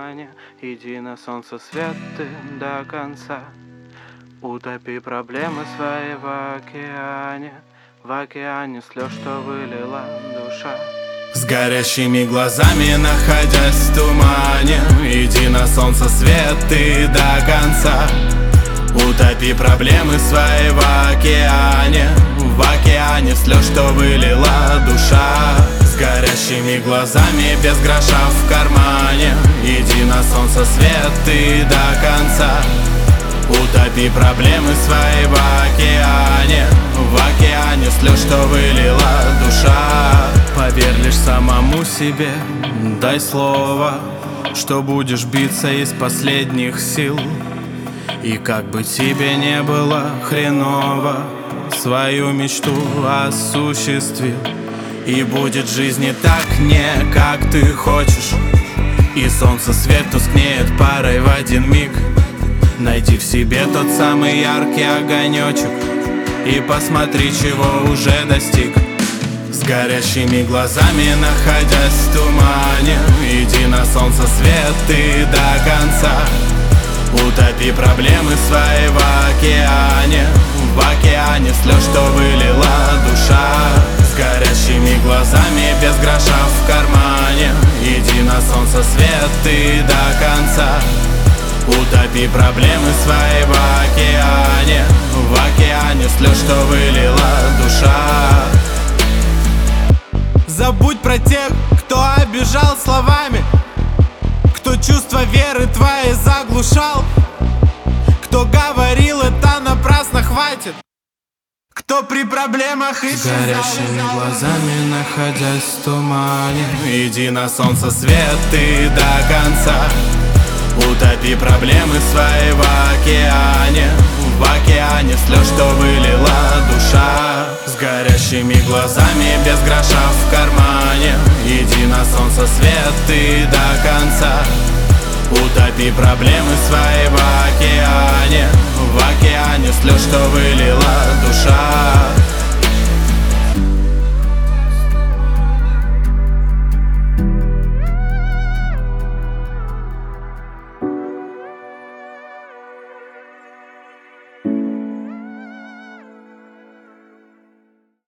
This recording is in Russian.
океане. Иди на солнце свет ты до конца. Утопи проблемы свои в океане слез, что вылила душа. С горящими глазами, находясь в тумане, иди на солнце свет ты до конца. Утопи проблемы свои в океане слез, что вылила душа. С горящими глазами, без гроша в кармане, иди на солнце свет ты до конца. Утопи проблемы свои в океане слез, что вылила душа. Поверь лишь самому себе, дай слово, что будешь биться из последних сил. И как бы тебе не было хреново, свою мечту осуществил. И будет в жизни так не как ты хочешь, и солнце свет тускнеет парой в один миг. Найди в себе тот самый яркий огонечек и посмотри, чего уже достиг. С горящими глазами, находясь в тумане, иди на солнце свет ты до конца. Утопи проблемы свои в океане слез, что вылила душа. С горящими глазами, без гроша в кармане, иди на солнце свет ты до конца. Утопи проблемы свои в океане слез, что вылила душа. Забудь про тех, кто обижал словами, кто чувство веры твоей заглушал, кто говорил, это напрасно, хватит, кто при проблемах ищет. С горящими глазами, находясь в тумане, иди на солнце свет ты до конца. Утопи проблемы свои в океане слез, что вылила душа. С горящими глазами, без гроша в кармане, иди на солнце свет ты до конца. Утопи проблемы свои в океане слез, что вылила душа.